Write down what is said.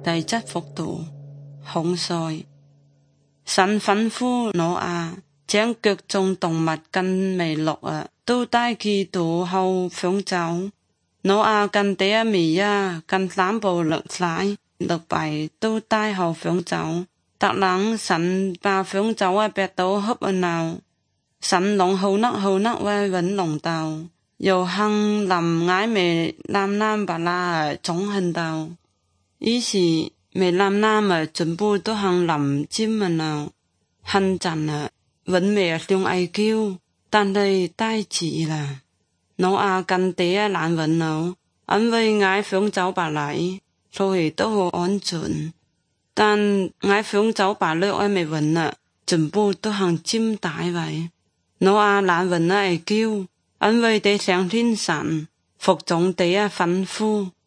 第7幅圖，洪水。神吩咐挪亞將各種動物跟麋鹿都帶去渡後方舟。挪亞跟第一米跟3部鹿仔鹿幣都帶後方舟。突然神把方舟別到合鬧，神龍好能搵龍道，又行臨挨美南巴拉總行道。於是美南全部都行臨尖鬧，行陣搵美向哀叫，但係大事啦。挪亞跟第一難搵鬧，因為挨方舟巴來，所以都好安全。但挨方舟巴落未搵全部都行尖大位。挪亞難搵哀叫，因為地相信神，服從第一吩咐。